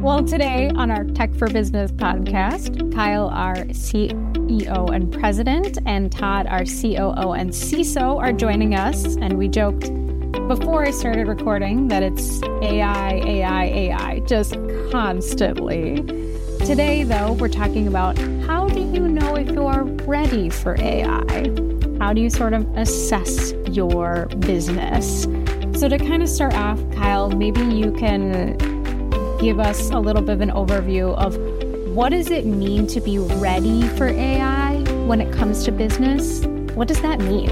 Well, today on our Tech for Business podcast, Kyle, our CEO and president, and Todd, our COO and CISO, are joining us. And we joked before I started recording that it's AI, just constantly. Today, though, we're talking about how do you know if you're ready for AI? How do you sort of assess your business? So to kind of start off, Kyle, maybe you can give us a little bit of an overview of what does it mean to be ready for AI when it comes to business? What does that mean?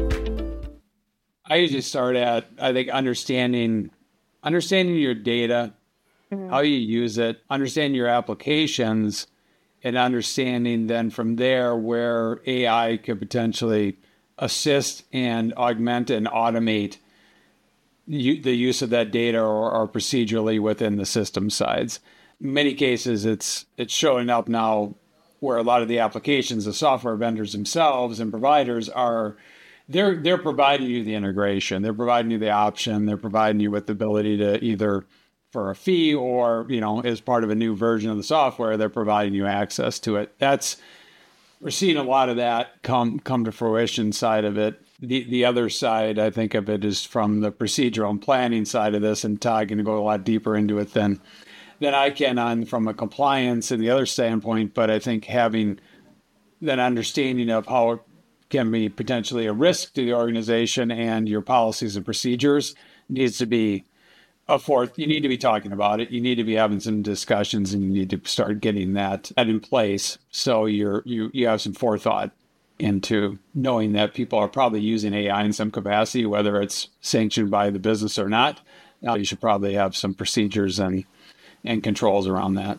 I usually start at, I think, understanding your data, how you use it, understanding your applications, and understanding then from there where AI could potentially assist and augment and automate the use of that data or procedurally within the system sides. In many cases, it's showing up now where a lot of the applications, the software vendors themselves and providers are, they're providing you the integration, they're providing you the option, they're providing you with the ability to either for a fee or, as part of a new version of the software, they're providing you access to it. We're seeing a lot of that come to fruition side of it. The other side, I think of it, is from the procedural and planning side of this, and Todd can go a lot deeper into it than I can from a compliance and the other standpoint. But I think having that understanding of how it can be potentially a risk to the organization and your policies and procedures needs to be a fourth. You need to be talking about it. You need to be having some discussions, and you need to start getting that in place so you have some forethought into knowing that people are probably using AI in some capacity, whether it's sanctioned by the business or not. You should probably have some procedures and controls around that.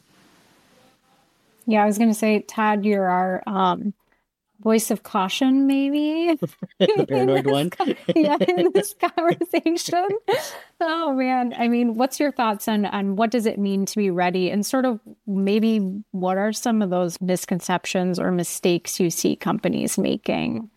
Yeah, I was going to say, Todd, you're our voice of caution, maybe. The paranoid one. In this conversation. Oh, man. I mean, what's your thoughts on what does it mean to be ready? And sort of maybe what are some of those misconceptions or mistakes you see companies making?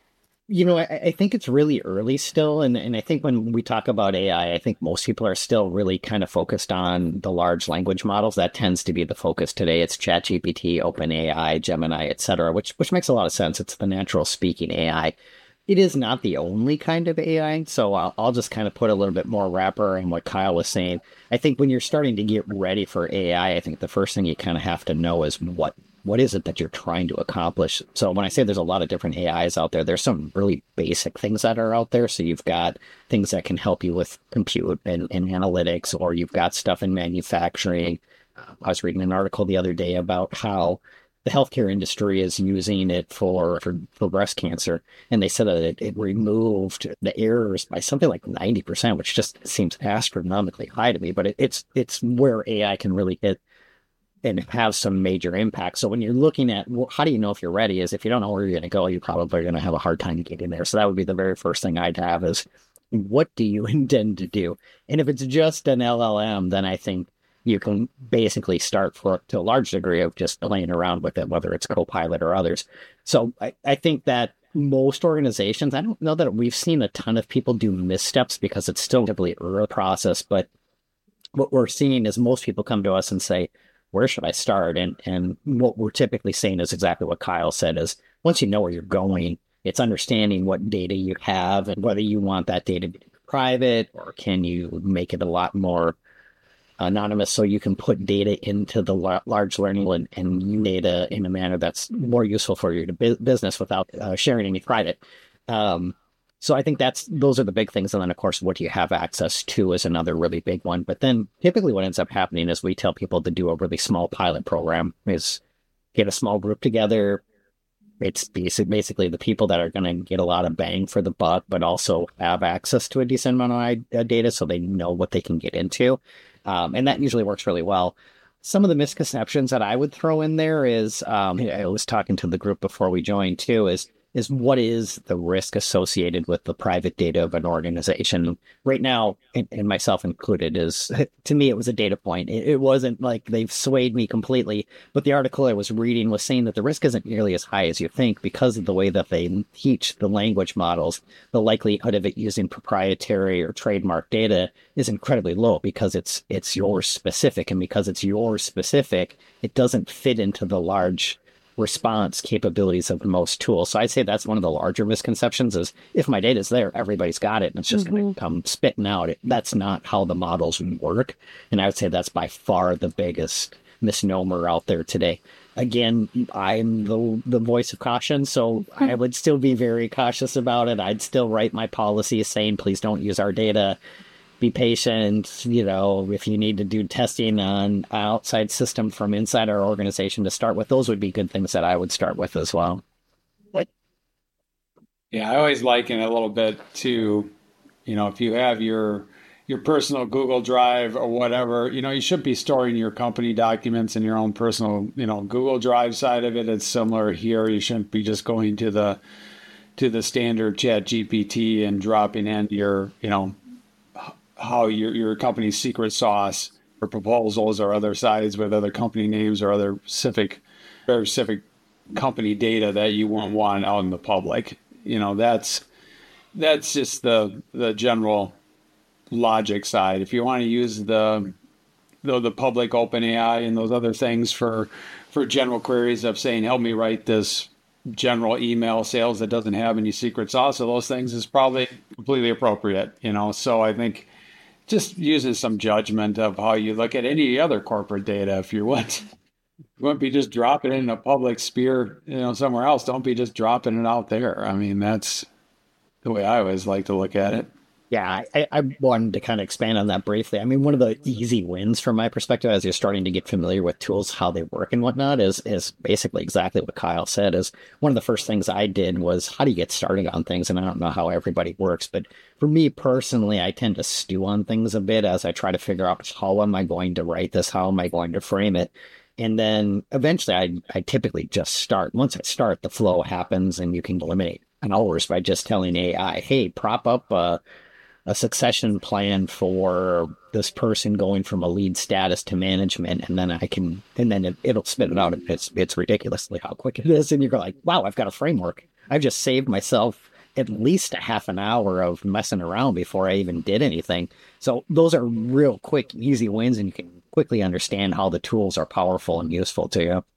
I think it's really early still. And I think when we talk about AI, I think most people are still really kind of focused on the large language models. That tends to be the focus today. It's ChatGPT, OpenAI, Gemini, et cetera, which makes a lot of sense. It's the natural speaking AI. It is not the only kind of AI. So I'll just kind of put a little bit more wrapper in what Kyle was saying. I think when you're starting to get ready for AI, I think the first thing you kind of have to know is what is it that you're trying to accomplish? So when I say there's a lot of different AIs out there, there's some really basic things that are out there. So you've got things that can help you with compute and analytics, or you've got stuff in manufacturing. I was reading an article the other day about how the healthcare industry is using it for breast cancer. And they said that it removed the errors by something like 90%, which just seems astronomically high to me. But it's where AI can really hit and have some major impact. So when you're looking at how do you know if you're ready, is if you don't know where you're going to go, you probably are going to have a hard time getting there. So that would be the very first thing I'd have is, what do you intend to do? And if it's just an LLM, then I think you can basically start to a large degree of just playing around with it, whether it's Copilot or others. So I think that most organizations, I don't know that we've seen a ton of people do missteps because it's still a really early process. But what we're seeing is most people come to us and say, where should I start? And what we're typically saying is exactly what Kyle said, is once you know where you're going, it's understanding what data you have and whether you want that data to be private, or can you make it a lot more anonymous so you can put data into the large learning and use data in a manner that's more useful for your business without sharing any private. So I think those are the big things. And then, of course, what do you have access to is another really big one. But then typically what ends up happening is we tell people to do a really small pilot program, is get a small group together. It's basically the people that are going to get a lot of bang for the buck, but also have access to a decent amount of data so they know what they can get into. And that usually works really well. Some of the misconceptions that I would throw in there is, I was talking to the group before we joined too, is is what is the risk associated with the private data of an organization. Right now, and myself included, is to me, it was a data point. It wasn't like they've swayed me completely, but the article I was reading was saying that the risk isn't nearly as high as you think because of the way that they teach the language models. The likelihood of it using proprietary or trademark data is incredibly low because it's yours specific, and because it's yours specific, it doesn't fit into the large response capabilities of most tools. So I'd say that's one of the larger misconceptions is if my data is there, everybody's got it and it's just going to come spitting out. That's not how the models work. And I would say that's by far the biggest misnomer out there today. Again, I'm the voice of caution, so I would still be very cautious about it. I'd still write my policy saying, please don't use our data. Be patient. If you need to do testing on an outside system from inside our organization to start with, those would be good things that I would start with as well. Yeah, I always liken it a little bit to, if you have your personal Google Drive or whatever, you should be storing your company documents in your own personal, Google Drive side of it. It's similar here. You shouldn't be just going to the standard ChatGPT and dropping in your, how your company's secret sauce or proposals or other sides with other company names or other very specific company data that you won't want out in the public. That's just the general logic side. If you want to use the public OpenAI and those other things for general queries of saying, help me write this general email sales that doesn't have any secret sauce of those things is probably completely appropriate. So I think just using some judgment of how you look at any other corporate data. If you wouldn't be just dropping it in a public sphere, somewhere else. Don't be just dropping it out there. I mean, that's the way I always like to look at it. Yeah, I wanted to kind of expand on that briefly. I mean, one of the easy wins from my perspective as you're starting to get familiar with tools, how they work and whatnot is basically exactly what Kyle said. Is one of the first things I did was how do you get started on things? And I don't know how everybody works, but for me personally, I tend to stew on things a bit as I try to figure out how am I going to write this? How am I going to frame it? And then eventually I typically just start. Once I start, the flow happens and you can eliminate hours by just telling AI, hey, prop up a succession plan for this person going from a lead status to management, and then it'll spit it out. It's ridiculously how quick it is, and you're like, wow, I've got a framework. I've just saved myself at least a half an hour of messing around before I even did anything. So those are real quick, easy wins, and you can quickly understand how the tools are powerful and useful to you.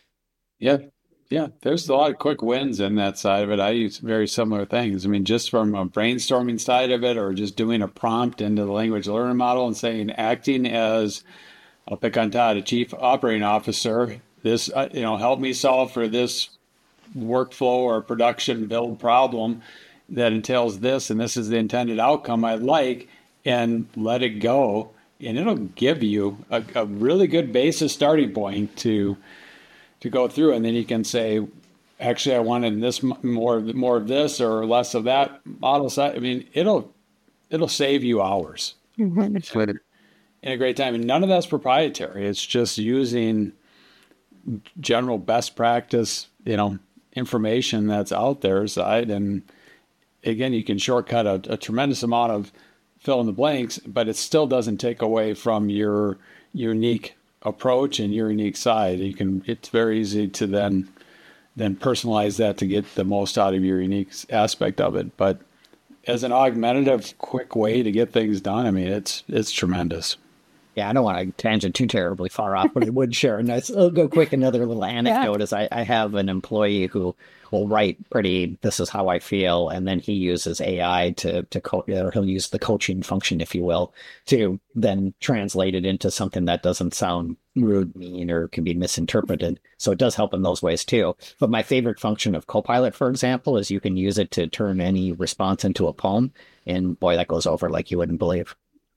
Yeah, there's a lot of quick wins in that side of it. I use very similar things. I mean, just from a brainstorming side of it, or just doing a prompt into the language learning model and saying, acting as, I'll pick on Todd, a chief operating officer, this, help me solve for this workflow or production build problem that entails this, and this is the intended outcome I'd like, and let it go. And it'll give you a really good basis starting point to go through, and then you can say, actually, I wanted this more of this or less of that model side. I mean, it'll save you hours in a great time, and none of that's proprietary. It's just using general best practice, information that's out there side. And again, you can shortcut a tremendous amount of fill in the blanks, but it still doesn't take away from your unique approach and your unique side. It's very easy to then personalize that to get the most out of your unique aspect of it. But as an augmentative, quick way to get things done, I mean, it's tremendous. Yeah, I don't want to tangent too terribly far off, but I would share. And I'll go quick. Another little anecdote is I have an employee who will write this is how I feel. And then he uses AI to coach, or he'll use the coaching function, if you will, to then translate it into something that doesn't sound rude, mean, or can be misinterpreted. So it does help in those ways too. But my favorite function of Copilot, for example, is you can use it to turn any response into a poem. And boy, that goes over like you wouldn't believe.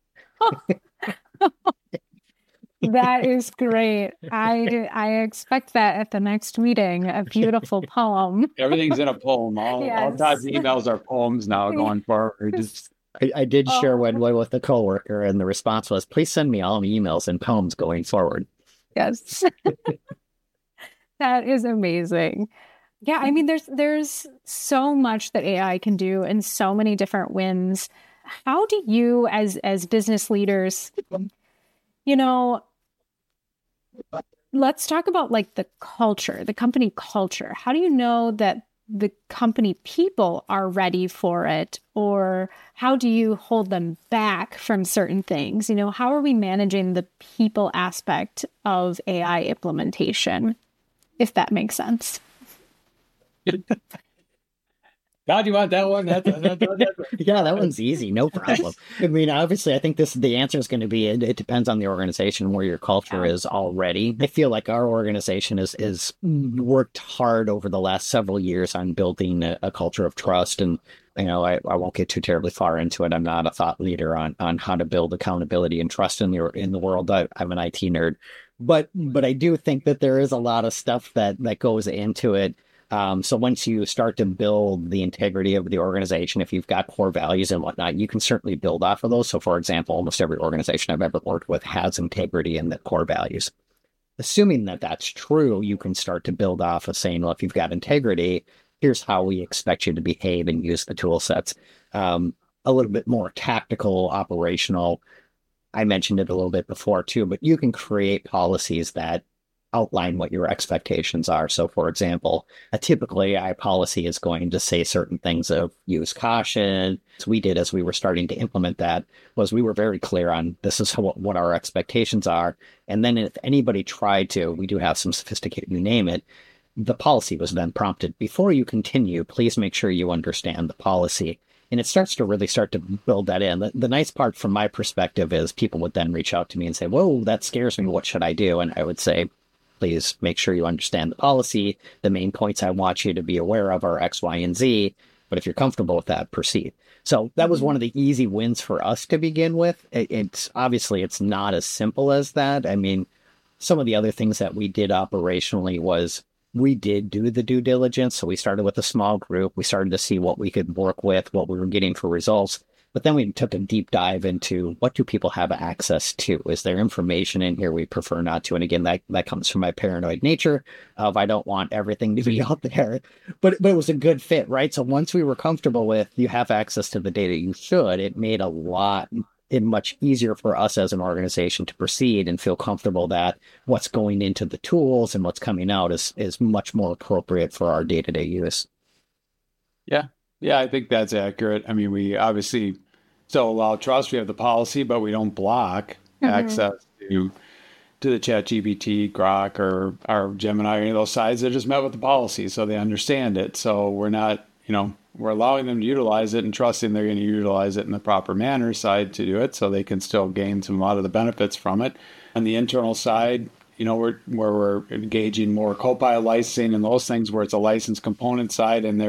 That is great. I expect that at the next meeting, a beautiful poem. Everything's in a poem. All Todd's emails are poems now going forward. I did share one with a coworker, and the response was, please send me all emails in poems going forward. Yes. That is amazing. Yeah, I mean, there's so much that AI can do and so many different wins. How do you, as business leaders, you know, let's talk about like the culture, the company culture. How do you know that the company people are ready for it, or how do you hold them back from certain things? How are we managing the people aspect of AI implementation, if that makes sense? God, you want that one? Yeah, that one's easy. No problem. I mean, obviously, I think the answer is going to be it depends on the organization where your culture is already. I feel like our organization is worked hard over the last several years on building a culture of trust. And, I won't get too terribly far into it. I'm not a thought leader on how to build accountability and trust in the world. I'm an IT nerd. But I do think that there is a lot of stuff that goes into it. So once you start to build the integrity of the organization, if you've got core values and whatnot, you can certainly build off of those. So for example, almost every organization I've ever worked with has integrity in the core values. Assuming that that's true, you can start to build off of saying, well, if you've got integrity, here's how we expect you to behave and use the tool sets. A little bit more tactical, operational. I mentioned it a little bit before too, but you can create policies that outline what your expectations are. So, for example, a typical AI policy is going to say certain things of use caution. So we did as we were starting to implement that was we were very clear on this is what our expectations are. And then if anybody tried to, we do have some sophisticated, you name it, the policy was then prompted. Before you continue, please make sure you understand the policy. And it starts to build that in. The nice part from my perspective is people would then reach out to me and say, whoa, that scares me. What should I do? And I would say, please make sure you understand the policy. The main points I want you to be aware of are X, Y, and Z. But if you're comfortable with that, proceed. So that was one of the easy wins for us to begin with. It's obviously it's not as simple as that. I mean, some of the other things that we did operationally was we did do the due diligence. So we started with a small group. We started to see what we could work with, what we were getting for results. But then we took a deep dive into what do people have access to? Is there information in here we prefer not to? And again, that comes from my paranoid nature of I don't want everything to be out there. But it was a good fit, right? So once we were comfortable with you have access to the data you should, it made it much easier for us as an organization to proceed and feel comfortable that what's going into the tools and what's coming out is much more appropriate for our day-to-day use. Yeah. Yeah, I think that's accurate. I mean, we obviously still allow trust. We have the policy, but we don't block access to the ChatGPT, Grok, or Gemini, or any of those sites. They're just met with the policy, so they understand it. So we're not, we're allowing them to utilize it and trusting they're going to utilize it in the proper manner side to do it, so they can still gain a lot of the benefits from it. On the internal side, where we're engaging more Copilot licensing and those things, where it's a licensed component side, and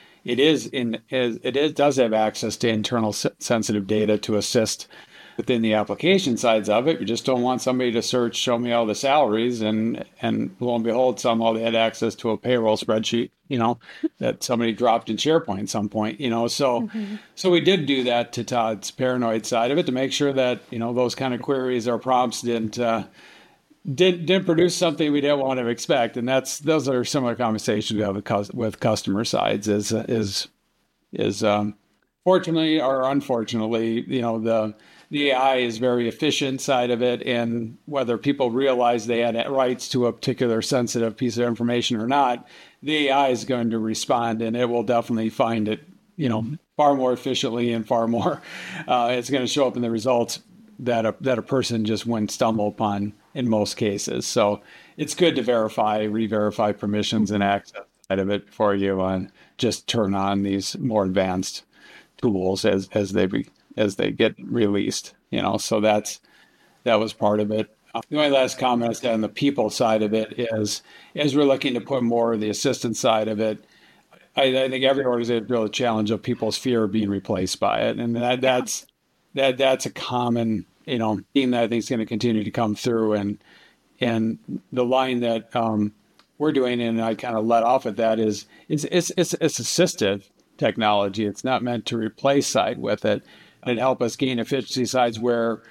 it does have access to internal sensitive data to assist within the application sides of it. You just don't want somebody to search, show me all the salaries, and lo and behold, somehow they had access to a payroll spreadsheet, that somebody dropped in SharePoint at some point, So we did do that to Todd's paranoid side of it to make sure that, those kind of queries or prompts didn't produce something we didn't want to expect, and those are similar conversations we have with customer sides. Is fortunately or unfortunately, the AI is very efficient side of it, and whether people realize they had rights to a particular sensitive piece of information or not, the AI is going to respond, and it will definitely find it, far more efficiently and far more. It's going to show up in the results that a person just wouldn't stumble upon in most cases. So it's good to re-verify permissions and access side of it before you just turn on these more advanced tools as they get released. So that was part of it. The only last comment on the people side of it is, as we're looking to put more of the assistance side of it, I think every organization feels the challenge of people's fear of being replaced by it, and that's a common theme that I think is going to continue to come through, and the line that we're doing, and I kind of let off at that, is it's assistive technology. It's not meant to replace side with it. It help us gain efficiency sides where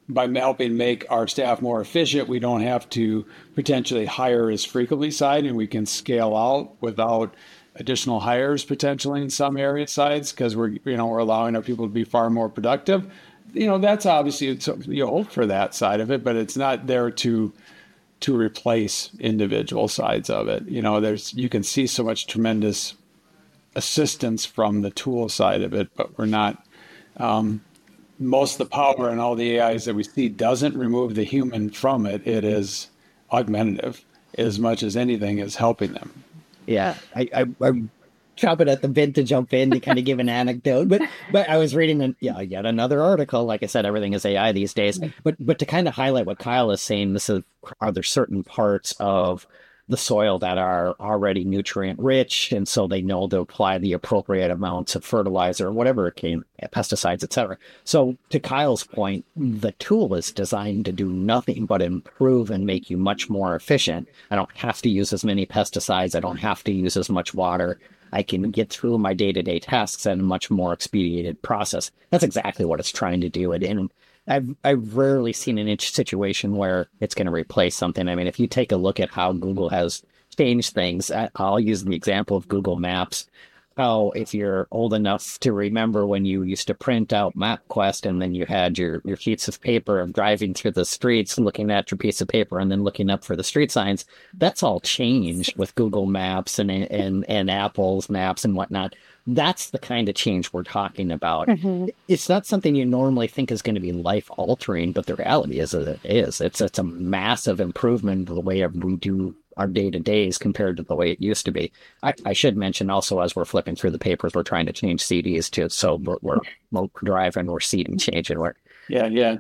by helping make our staff more efficient, we don't have to potentially hire as frequently side, and we can scale out without additional hires potentially in some area sides because we're allowing our people to be far more productive. That's obviously, you hope for that side of it, but it's not there to replace individual sides of it. You can see so much tremendous assistance from the tool side of it, but we're not. Most of the power and all the AIs that we see doesn't remove the human from it. It is augmentative as much as anything is helping them. Yeah, I'm chomping at the bit to jump in to kind of give an anecdote, but I was reading yet another article. Like I said, everything is AI these days. But to kind of highlight what Kyle is saying, are there certain parts of the soil that are already nutrient rich, and so they know to apply the appropriate amounts of fertilizer, whatever it came, pesticides, etc. So to Kyle's point, the tool is designed to do nothing but improve and make you much more efficient. I don't have to use as many pesticides. I don't have to use as much water. I can get through my day-to-day tasks in a much more expedited process. That's exactly what it's trying to do. And I've rarely seen an situation where it's going to replace something. I mean, if you take a look at how Google has changed things, I'll use the example of Google Maps. How if you're old enough to remember when you used to print out MapQuest and then you had your sheets of paper and driving through the streets, looking at your piece of paper and then looking up for the street signs, that's all changed with Google Maps and Apple's Maps and whatnot. That's the kind of change we're talking about. Mm-hmm. It's not something you normally think is going to be life-altering, but the reality is that it is. It's a massive improvement in the way we do our day-to-days compared to the way it used to be. I should mention also, as we're flipping through the papers, we're trying to change CDs too. So we're driving, we're seating changing. Yeah.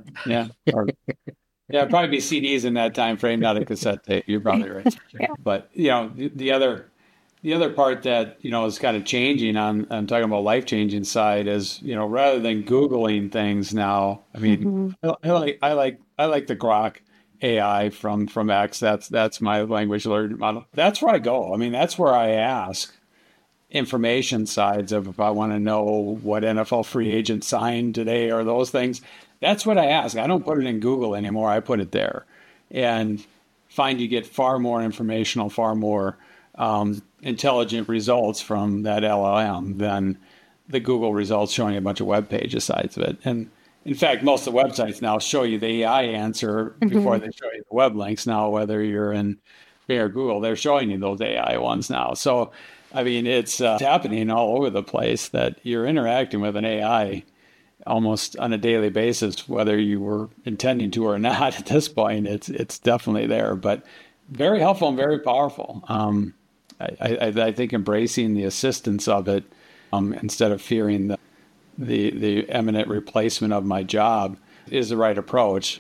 Probably be CDs in that time frame, not a cassette tape. You're probably right. Yeah. But the other part that is kind of changing on I'm talking about life-changing side is rather than Googling things now. I mean, mm-hmm. I like the Grok AI from X. That's my language learning model. That's where I go. I mean, that's where I ask information sides of if I want to know what NFL free agent signed today or those things. That's what I ask. I don't put it in Google anymore. I put it there, and find you get far more informational, far more intelligent results from that LLM than the Google results showing a bunch of web pages sides of it. And in fact, most of the websites now show you the AI answer before they show you the web links now, whether you're in Bing or Google, they're showing you those AI ones now. So, I mean, it's happening all over the place that you're interacting with an AI almost on a daily basis, whether you were intending to or not at this point. It's definitely there, but very helpful and very powerful. I think embracing the assistance of it instead of fearing the imminent replacement of my job is the right approach.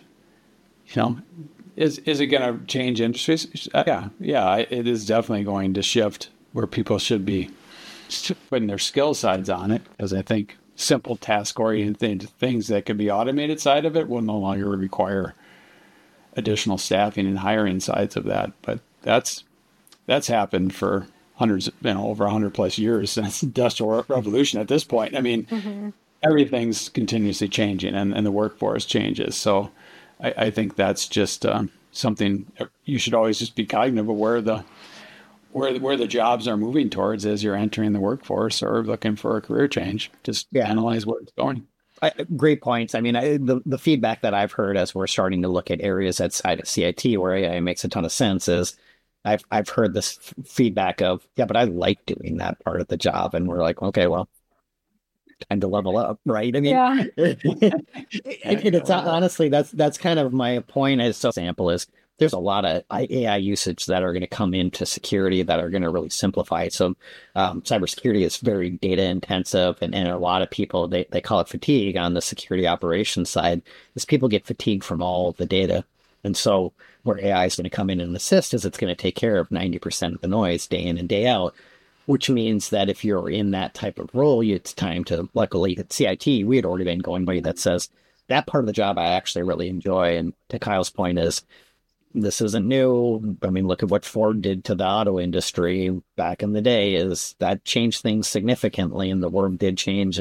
Is it going to change industries? Yeah, it is definitely going to shift where people should be putting their skill sides on it, because I think simple task-oriented things that can be automated side of it will no longer require additional staffing and hiring sides of that. But that's happened for hundreds, over 100 plus years since the Industrial Revolution at this point. I mean, everything's continuously changing and the workforce changes. So I think that's just something you should always just be cognizant of where the jobs are moving towards as you're entering the workforce or looking for a career change. Just analyze where it's going. Great points. I mean, the feedback that I've heard as we're starting to look at areas outside of CIT where AI makes a ton of sense is I've heard this feedback of, but I like doing that part of the job. And we're like, okay, well, time to level up, right? I mean, it's honestly, that's kind of my point. As an example is there's a lot of AI usage that are going to come into security that are going to really simplify it. So cybersecurity is very data intensive, and a lot of people, they call it fatigue on the security operations side, is people get fatigued from all of the data. And so where AI is going to come in and assist is it's going to take care of 90% of the noise day in and day out, which means that if you're in that type of role, it's time to, luckily at CIT, we had already been going by that says that part of the job I actually really enjoy. And to Kyle's point is, this isn't new. I mean, look at what Ford did to the auto industry back in the day. Is that changed things significantly, and the world did change. And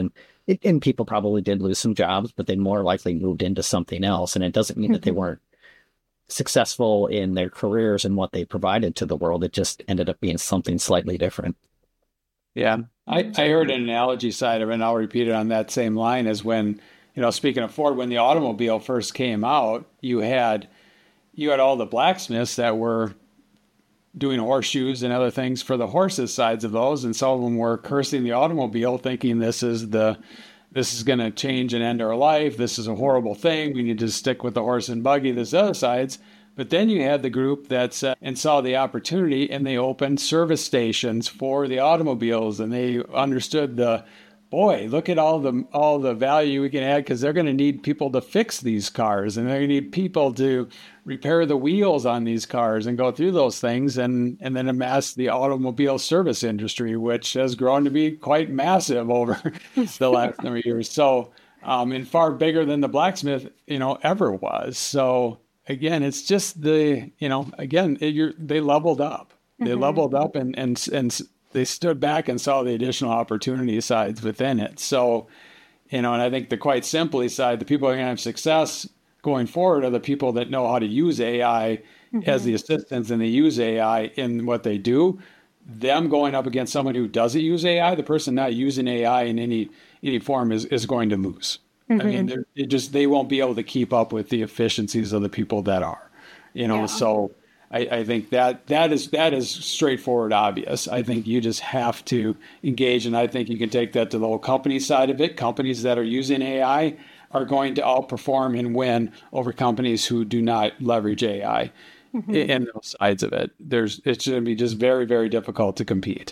And people probably did lose some jobs, but they more likely moved into something else. And it doesn't mean that they weren't successful in their careers and what they provided to the world. It just ended up being something slightly different. Yeah. I heard an analogy side of it, and I'll repeat it on that same line as when, speaking of Ford, when the automobile first came out, you had all the blacksmiths that were doing horseshoes and other things for the horses' sides of those, and some of them were cursing the automobile, thinking this is going to change and end our life. This is a horrible thing. We need to stick with the horse and buggy. This other sides. But then you had the group that and saw the opportunity, and they opened service stations for the automobiles, and they understood look at all the value we can add, because they're going to need people to fix these cars, and they're going to need people to repair the wheels on these cars and go through those things, and then amass the automobile service industry, which has grown to be quite massive over the last number of years. So, and far bigger than the blacksmith, ever was. So again, it's just they leveled up. They leveled up and they stood back and saw the additional opportunity sides within it. So, and I think the quite simply side, the people who are going to have success going forward are the people that know how to use AI as the assistants, and they use AI in what they do. Them going up against someone who doesn't use AI, the person not using AI in any form is going to lose. I mean, they won't be able to keep up with the efficiencies of the people that are, so I think that is straightforward, obvious. I think you just have to engage, and I think you can take that to the whole company side of it. Companies that are using AI are going to outperform and win over companies who do not leverage AI in those sides of it. It's going to be just very, very difficult to compete,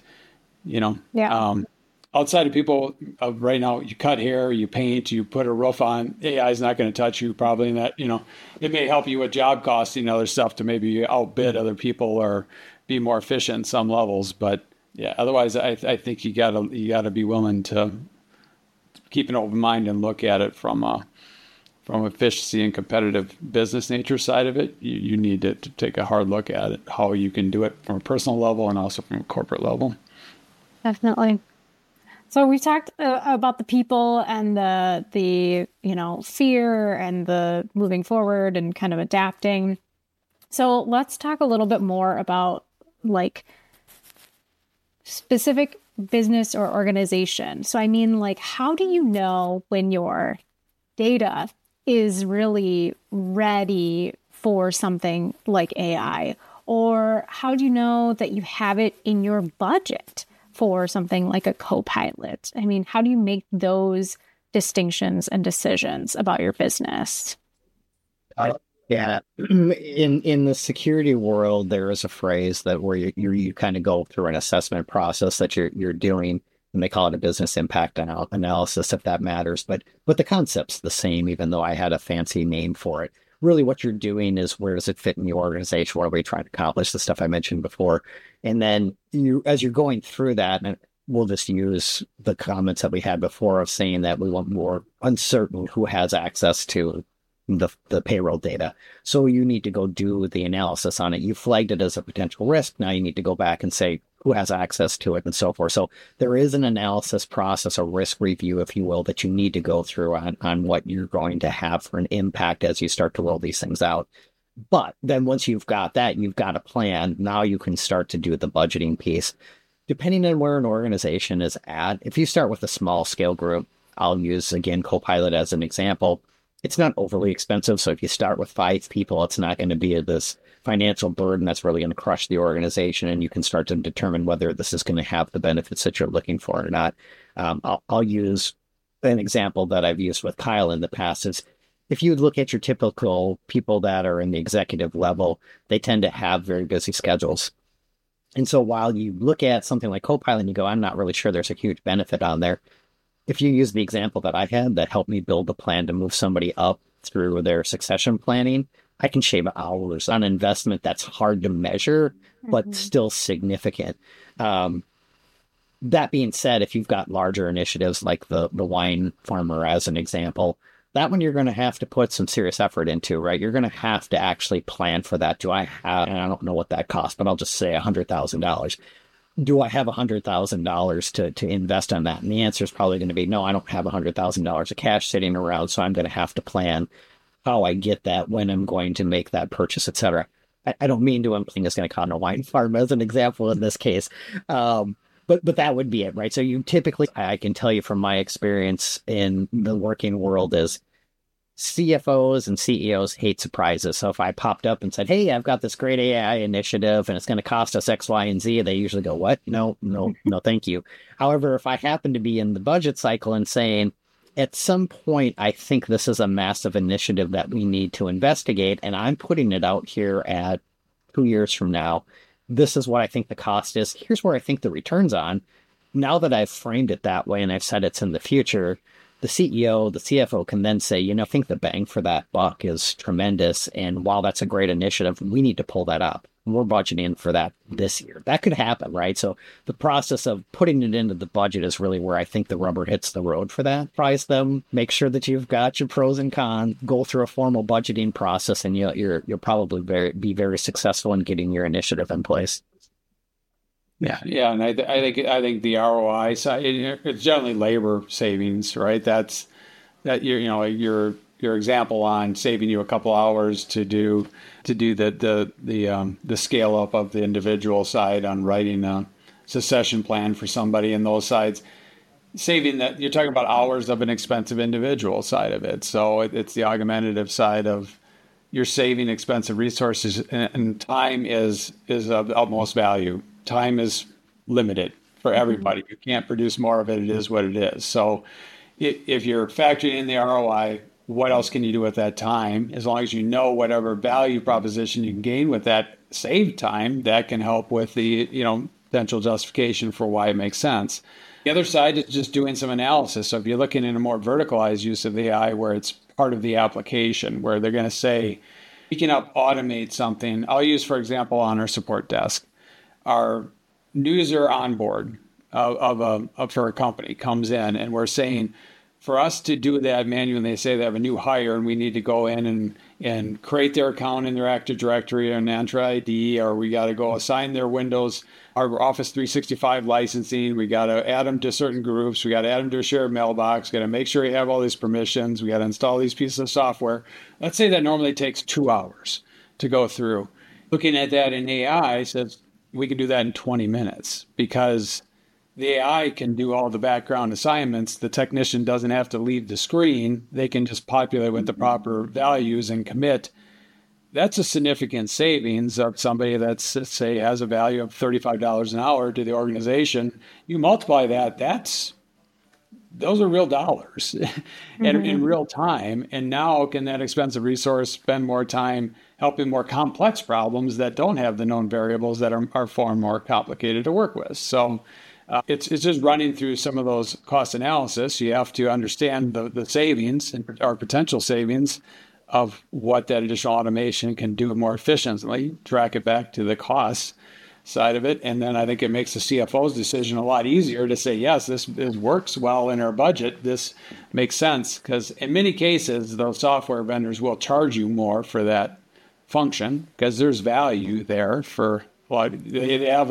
outside of people right now, you cut hair, you paint, you put a roof on, AI is not going to touch you probably in that, it may help you with job costing and other stuff to maybe outbid other people or be more efficient in some levels. But yeah, otherwise I think you gotta be willing to keep an open mind and look at it from efficiency and competitive business nature side of it. You need to take a hard look at it, how you can do it from a personal level and also from a corporate level. Definitely. So we talked about the people and the fear and the moving forward and kind of adapting. So let's talk a little bit more about like specific business or organization. So I mean, like, how do you know when your data is really ready for something like AI? Or how do you know that you have it in your budget for something like a Copilot? I mean, how do you make those distinctions and decisions about your business? Yeah. In the security world, there is a phrase that where you kind of go through an assessment process that you're doing, and they call it a business impact analysis, if that matters. But the concept's the same, even though I had a fancy name for it. Really what you're doing is, where does it fit in the organization? What are we trying to accomplish? The stuff I mentioned before. And then as you're going through that, and we'll just use the comments that we had before of saying that we want more uncertain who has access to the payroll data. So you need to go do the analysis on it. You flagged it as a potential risk. Now you need to go back and say who has access to it and so forth. So there is an analysis process, a risk review, if you will, that you need to go through on what you're going to have for an impact as you start to roll these things out. But then once you've got that, you've got a plan. Now you can start to do the budgeting piece. Depending on where an organization is at, if you start with a small scale group, I'll use, again, Copilot as an example. It's not overly expensive. So if you start with 5 people, it's not going to be this financial burden that's really going to crush the organization. And you can start to determine whether this is going to have the benefits that you're looking for or not. I'll use an example that I've used with Kyle in the past is, if you look at your typical people that are in the executive level, they tend to have very busy schedules. And so while you look at something like Copilot and you go, I'm not really sure there's a huge benefit on there. If you use the example that I had that helped me build a plan to move somebody up through their succession planning, I can shave hours on investment that's hard to measure, but still significant. That being said, if you've got larger initiatives like the wine farmer as an example, that one you're going to have to put some serious effort into, right? You're going to have to actually plan for that. And I don't know what that costs, but I'll just say $100,000. do I have $100,000 to invest on that? And the answer is probably going to be, no, I don't have $100,000 of cash sitting around. So I'm going to have to plan how I get that, when I'm going to make that purchase, et cetera. I don't mean to imply it's going to cost a wine farm as an example in this case. But that would be it, right? So you typically, I can tell you from my experience in the working world, is CFOs and CEOs hate surprises. So if I popped up and said, hey, I've got this great AI initiative and it's going to cost us X, Y, and Z, they usually go, what? No, thank you. However, if I happen to be in the budget cycle and saying, at some point, I think this is a massive initiative that we need to investigate, and I'm putting it out here at 2 years from now, this is what I think the cost is. Here's where I think the return's on. Now that I've framed it that way and I've said it's in the future, the CEO, the CFO can then say, I think the bang for that buck is tremendous. And while that's a great initiative, we need to pull that up. We're budgeting for that this year. That could happen, right? So the process of putting it into the budget is really where I think the rubber hits the road for that. Price them, make sure that you've got your pros and cons, go through a formal budgeting process, and you'll probably be very successful in getting your initiative in place. Yeah, and I think the ROI side, it's generally labor savings, right? That's your example on saving you a couple hours to do the scale up of the individual side on writing a succession plan for somebody, and those sides saving that. You're talking about hours of an expensive individual side of it, so it's the augmentative side of you're saving expensive resources, and time is of utmost value. Time is limited for everybody. You can't produce more of it. It is what it is. So if you're factoring in the ROI, what else can you do with that time? As long as you know whatever value proposition you can gain with that saved time, that can help with the potential justification for why it makes sense. The other side is just doing some analysis. So if you're looking at a more verticalized use of AI where it's part of the application, where they're going to say, we can help automate something. I'll use, for example, on our support desk. Our user onboard for a company comes in, and we're saying, for us to do that manually, they say they have a new hire and we need to go in and create their account in their Active Directory or an Entra ID, or we got to go assign their Windows, our Office 365 licensing. We got to add them to certain groups. We got to add them to a shared mailbox. Got to make sure you have all these permissions. We got to install these pieces of software. Let's say that normally takes 2 hours to go through. Looking at that in AI says we can do that in 20 minutes because the AI can do all the background assignments. The technician doesn't have to leave the screen. They can just populate with the proper values and commit. That's a significant savings of somebody that's, say, has a value of $35 an hour to the organization. You multiply that, those are real dollars in real time. And now can that expensive resource spend more time helping more complex problems that don't have the known variables that are far more complicated to work with? So it's just running through some of those cost analysis. You have to understand the savings or potential savings of what that additional automation can do more efficiently, track it back to the cost side of it. And then I think it makes the CFO's decision a lot easier to say, yes, this works well in our budget. This makes sense, because in many cases, those software vendors will charge you more for that function because there's value there for, well, they have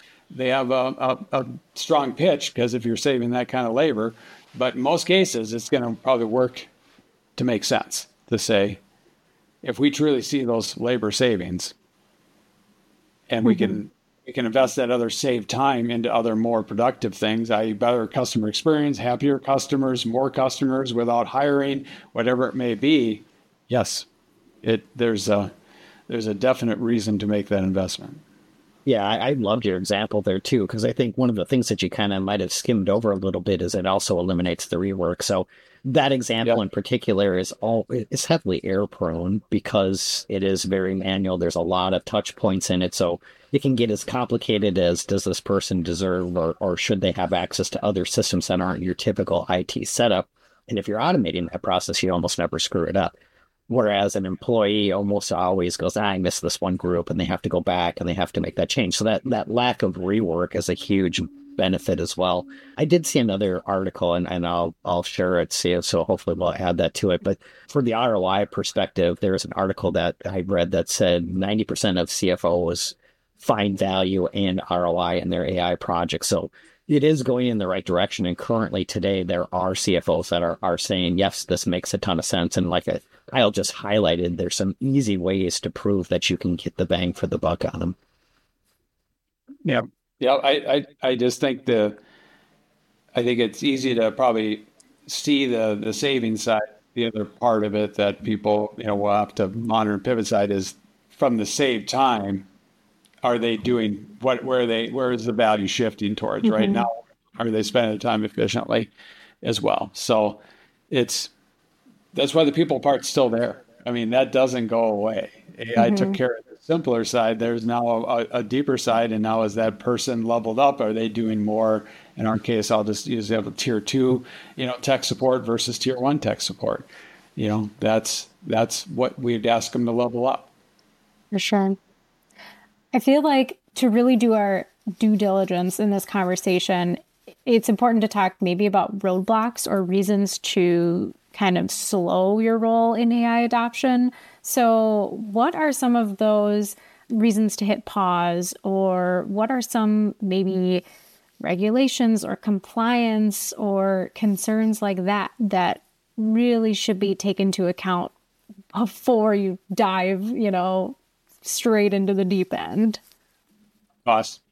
a strong pitch because if you're saving that kind of labor, but in most cases, it's going to probably work to make sense to say, if we truly see those labor savings and we can invest that other saved time into other more productive things, i.e. better customer experience, happier customers, more customers without hiring, whatever it may be. Yes, there's a definite reason to make that investment. Yeah, I loved your example there too, because I think one of the things that you kind of might have skimmed over a little bit is it also eliminates the rework. So that example in particular is heavily error prone because it is very manual. There's a lot of touch points in it. So it can get as complicated as, does this person deserve or should they have access to other systems that aren't your typical IT setup? And if you're automating that process, you almost never screw it up. Whereas an employee almost always goes, I missed this one group, and they have to go back and they have to make that change. So that lack of rework is a huge benefit as well. I did see another article, and I'll share it, so hopefully we'll add that to it. But for the ROI perspective, there was an article that I read that said 90% of CFOs find value and ROI in their AI projects. So it is going in the right direction. And currently today, there are CFOs that are saying, yes, this makes a ton of sense. And like Kyle just highlighted, there's some easy ways to prove that you can get the bang for the buck on them. Yeah. Yeah. I just think I think it's easy to probably see the savings side. The other part of it that people, will have to monitor and pivot side is from the save time. Are they doing where is the value shifting towards right now? Are they spending the time efficiently as well? So that's why the people part's still there. I mean, that doesn't go away. AI took care of the simpler side. There's now a deeper side. And now as that person leveled up, are they doing more? In our case, I'll just use a tier 2, tech support versus tier 1 tech support. That's what we'd ask them to level up. For sure. I feel like to really do our due diligence in this conversation, it's important to talk maybe about roadblocks or reasons to kind of slow your role in AI adoption. So what are some of those reasons to hit pause, or what are some maybe regulations or compliance or concerns like that really should be taken into account before you dive, straight into the deep end? Cost.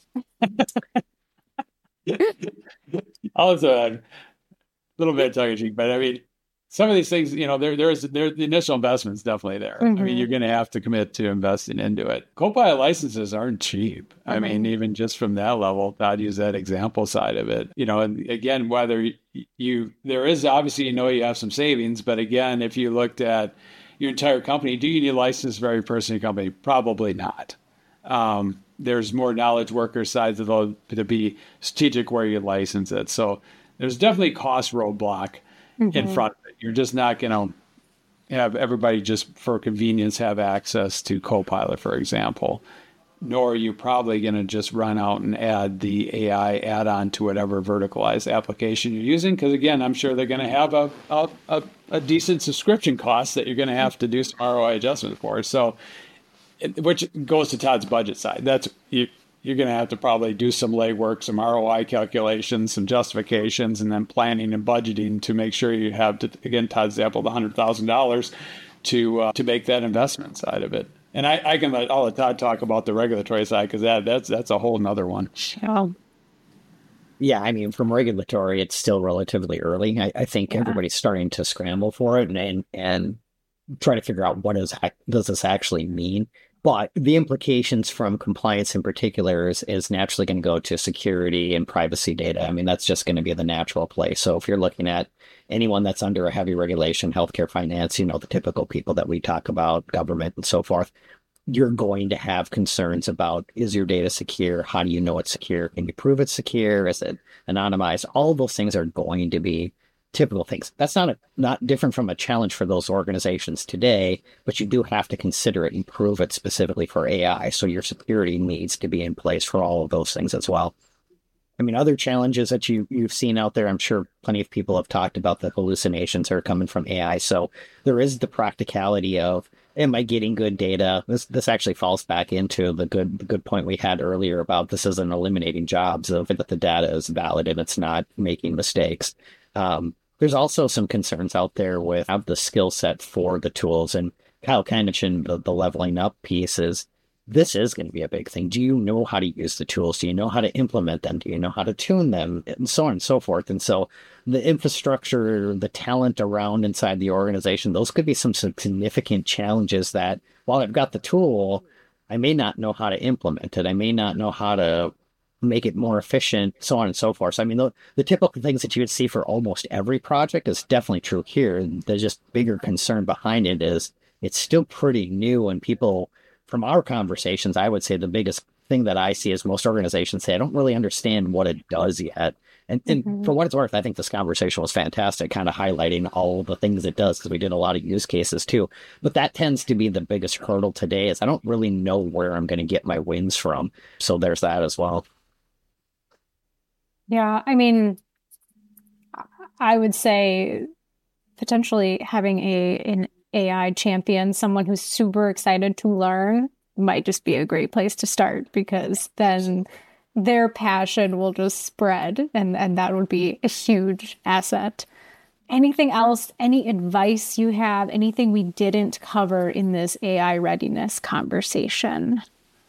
I was a little bit tongue in cheek, but I mean, some of these things, there's the initial investment's definitely there. I mean, you're going to have to commit to investing into it. Copilot licenses aren't cheap. I mean, even just from that level, I'd use that example side of it. And again, whether there is obviously, you have some savings, but again, if you looked at your entire company, do you need a license for every person in your company? Probably not. There's more knowledge worker sides to be strategic where you license it. So there's definitely cost roadblock in front of it. You're just not going to have everybody just for convenience have access to Copilot, for example, nor are you probably going to just run out and add the AI add-on to whatever verticalized application you're using. Because again, I'm sure they're going to have a decent subscription cost that you're going to have to do some ROI adjustment for. So, which goes to Todd's budget side. You're going to have to probably do some legwork, some ROI calculations, some justifications, and then planning and budgeting to make sure you have, again, Todd's example, the $100,000 to make that investment side of it. And I'll let Todd talk about the regulatory side, because that's a whole nother one. Yeah, I mean, from regulatory, it's still relatively early. I think everybody's starting to scramble for it and try to figure out what does this actually mean. But the implications from compliance in particular is naturally going to go to security and privacy data. I mean, that's just going to be the natural place. So if you're looking at anyone that's under a heavy regulation, healthcare, finance, the typical people that we talk about, government and so forth, you're going to have concerns about, is your data secure? How do you know it's secure? Can you prove it's secure? Is it anonymized? All of those things are going to be typical things. That's not different from a challenge for those organizations today, but you do have to consider it and prove it specifically for AI. So your security needs to be in place for all of those things as well. I mean, other challenges that you've seen out there, I'm sure plenty of people have talked about the hallucinations that are coming from AI. So there is the practicality of, am I getting good data? This actually falls back into the good point we had earlier about this isn't eliminating jobs, of that the data is valid and it's not making mistakes. There's also some concerns out there with the skill set for the tools. And Kyle kind of mentioned the leveling up pieces. This is going to be a big thing. Do you know how to use the tools? Do you know how to implement them? Do you know how to tune them? And so on and so forth. And so the infrastructure, the talent around inside the organization, those could be some significant challenges that while I've got the tool, I may not know how to implement it. I may not know how to make it more efficient, so on and so forth. So, I mean, the typical things that you would see for almost every project is definitely true here. There's just bigger concern behind it is it's still pretty new, and people, from our conversations, I would say the biggest thing that I see is most organizations say, I don't really understand what it does yet. And for what it's worth, I think this conversation was fantastic, kind of highlighting all the things it does, because we did a lot of use cases too. But that tends to be the biggest hurdle today is I don't really know where I'm going to get my wins from. So there's that as well. Yeah, I mean, I would say potentially having an AI champion, someone who's super excited to learn, might just be a great place to start, because then their passion will just spread, and that would be a huge asset. Anything else, any advice you have, anything we didn't cover in this AI readiness conversation?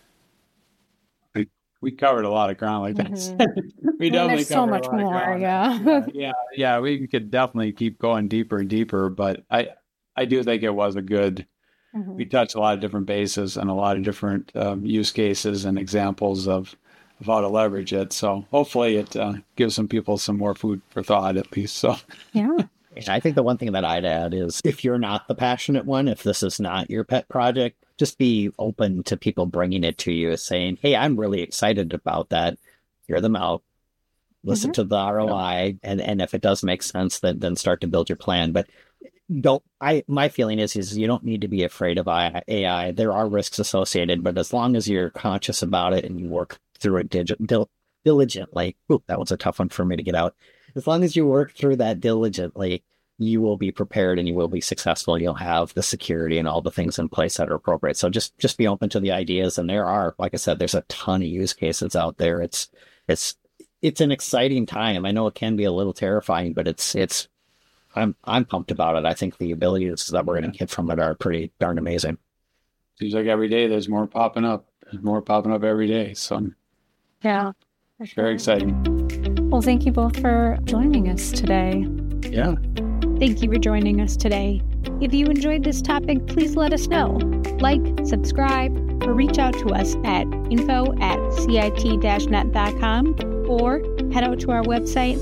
We covered a lot of ground, like that. We definitely there's so much more. Yeah. We could definitely keep going deeper and deeper, but I do think it was a good. We touched a lot of different bases and a lot of different use cases and examples of how to leverage it. So hopefully it gives some people some more food for thought, at least. So yeah. I think the one thing that I'd add is, if you're not the passionate one, if this is not your pet project, just be open to people bringing it to you, saying, hey, I'm really excited about that. Hear them out, listen to the ROI, and if it does make sense, then start to build your plan. But my feeling is you don't need to be afraid of AI. There are risks associated, but as long as you're conscious about it and you work through it diligently, that was a tough one for me to get out. As long as you work through that diligently, you will be prepared and you will be successful. You'll have the security and all the things in place that are appropriate. So just be open to the ideas. And there are, like I said, there's a ton of use cases out there. It's an exciting time. I know it can be a little terrifying, but I'm pumped about it. I think the abilities that we're going to get from it are pretty darn amazing. Seems like every day there's more popping up. There's more popping up every day. So yeah, very exciting. Well, thank you both for joining us today. Yeah. Thank you for joining us today. If you enjoyed this topic, please let us know. Like, subscribe, or reach out to us at info@cit-net.com, or head out to our website,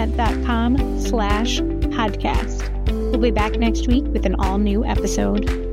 cit-net.com/podcast. We'll be back next week with an all-new episode.